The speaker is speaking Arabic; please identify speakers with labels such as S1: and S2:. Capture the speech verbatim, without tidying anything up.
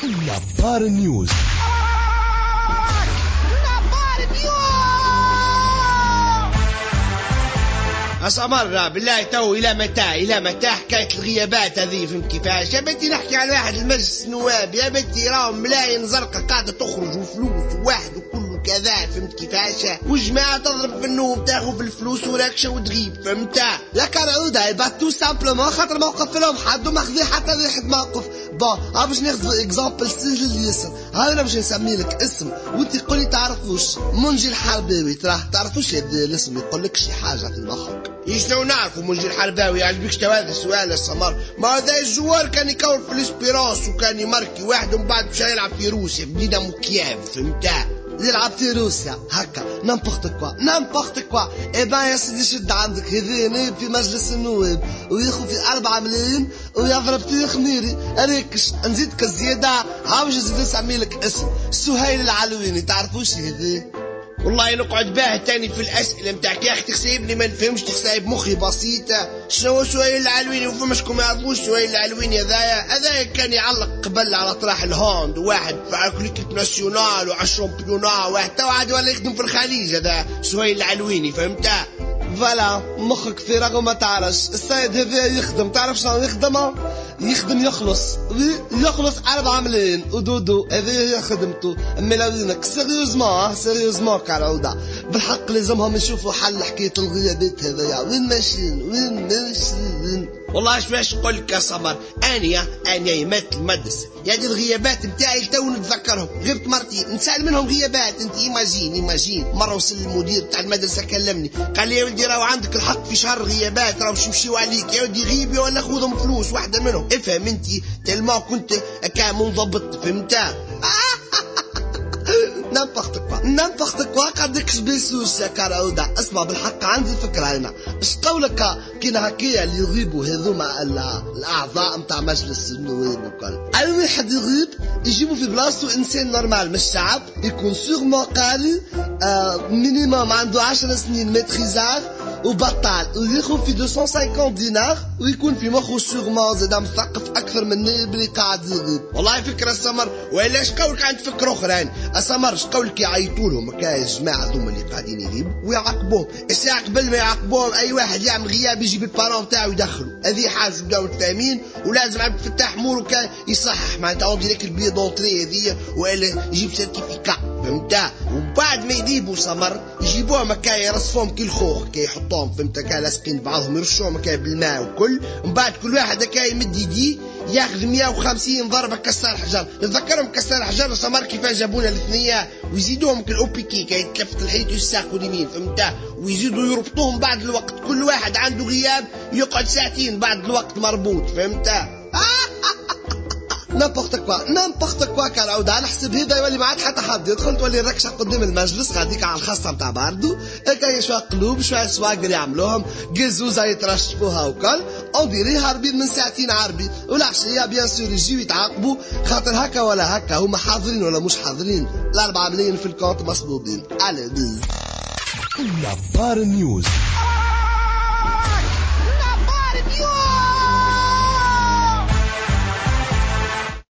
S1: نظار نيوز.
S2: أسمر بالله تو إلى متى إلى متى حكاية الغيابات هذه؟ فهمت كيفاش؟ يا بنتي نحكي على واحد المجلس النواب، يا بنتي راهم ملايين زرقاء قاعدة تخرج وفلوس وواحد وكله كذا، فهمت كيفاش؟ وجماعة تضرب في النوم تاخذ في الفلوس وراكشة وتغيب، فهمت؟
S3: يا كرعودة يبقى تو سامبلومون خاطر موقف لهم حد وماخذين حتى ريحة موقف. بون ها باش ناخذ اكزامبل سهل ياسر، هذا انا باش نسمي لك اسم وانت تقولي تعرفوش. منجي الحرباوي، تراه تعرفوش هذا الاسم يقول لك شي حاجة في مخك.
S2: يشنو نعرفوا منجي الحرباوي؟ عجبكش تو هذا السؤال يا سمر؟ ما هذا الجوار كان يكون في الاسبيرانس وكان يماركي واحد ومن بعد مشى يلعب في روسيا في دينامو كييف، فهمت؟
S3: يلعب في روسيا هكا نامبورت كوا نامبورت كوا. اي بان يا سيدي شد عندك هذا نائب في مجلس النواب وياخذ في أربعة ملايين ويضرب فيه خميري. هذاكش نزيدك الزيادة عاوج نزيد نسمي لك اسم سهيل العلويني، تعرفوش هذا؟
S2: والله نقعد باه تاني في الاسئله نتاعك يا اخي، تحسيبني ما نفهمش، تحسيب مخي بسيطه. شنو سهيل العلويني؟ وفما شكون ما يعرفوش سهيل العلويني؟ هذايا هذايا كان يعلق قبل على طراح الهوند، واحد في ليكيب ناسيونال وعلى الشامبيونا، واحد تو عاد ولا يخدم في الخليج. هذا سهيل العلويني، فهمت؟
S3: فوالا مخك فراغ وما تعرفش. السيد هذا يخدم، تعرف شنو يخدم؟ يخدم يخلص يخلص أربعة ملايين ودودو، هذه هي خدمته. ملاوينك سيريوزمون سيريوزمون كالعودة بالحق لازمهم يشوفوا حل حكاية الغيابات هذايا. وين ماشيين وين ماشيين؟
S2: والله اش نقول لك يا صبر، انيا انيا يمات المدرسه يا دي الغيابات نتاعي تو نتذكرهم غير مرتين نسال منهم غيابات. انت ايماجين ايماجين مره وصل المدير تاع المدرسه كلمني قال لي يا ولدي راهو عندك الحق في شهر غيابات، راهو باش يمشيو عليك يا ولدي غيبي ولا خذهم فلوس واحده منهم. افهم انت تلما كنت كان منضبط، فهمت؟
S3: نامبورت كوا نامبورت كوا قدكش بيسوس يا كراودا. اسمع بالحق عندي فكرة هنا، اش قولك كي هكايا اللي يغيبوا هذوما الاعضاء نتاع مجلس النواب وكل، اي واحد يغيب يجيبوا في بلاصتو انسان نورمال من الشعب يكون سيغمون قاري، آه مينيموم عنده عشر سنين ماتريزار وبطال وياخذ في مئتين وخمسين دينار ويكون في مخه سيغمون زاد مثقف اكثر من النائب اللي قاعد يغيب.
S2: والله فكره السمر، ولا اش قولك عند فكره اخرى يعني السمر؟ اش قولك يعيطوا لهم هكا يا جماعه ذوما اللي قاعدين يغيبوا ويعاقبوهم؟ الساعه قبل ما يعاقبوهم اي واحد يعمل غياب يجيب البارون تاعو يدخلوا، هذه حاجه بداو متفاهمين. ولازم عبد الفتاح مورو كان يصحح معناتها اون ديريك البي دونتري هذه ولا يجيب سيرتيفيكا، فهمت؟ وبعد ما يجيبوا سمر يجيبوهم هكا يرصفوهم كي الخوخ كي يحطوهم، فهمت؟ هكا لاصقين بعضهم يرشوهم هكا بالماء وكل، ومن بعد كل واحد هكا يمد يديه ياخذ مئة وخمسين ضربه كسر حجر. نتذكرهم كسر حجر سمر كيفاش جابونا الاثنيه ويزيدوهم كالاوبيكي كي يتلفت الحيط يساق اليمين، فهمت؟ ويزيدوا يربطوهم بعد الوقت، كل واحد عنده غياب يقعد ساعتين بعد الوقت مربوط، فهمت؟
S3: نامبورت كوا نامبورت كوا كالعودة. نحسب هذا يولي ما عاد حتى حد يدخل، تولي الركشة قدام المجلس هذيك على الخاصة نتاع باردو هكا شوية قلوب شوية سواقر يعملوهم قزوزة يترشفوها وكل، انديري هاربين من ساعتين عربي. والعشية بيان سور يجيو يتعاقبوا خاطر هكا ولا هكا هما حاضرين ولا مش حاضرين، الأربعة ملايين في الكونت مصبوبين. على بيز
S1: نظار نيوز.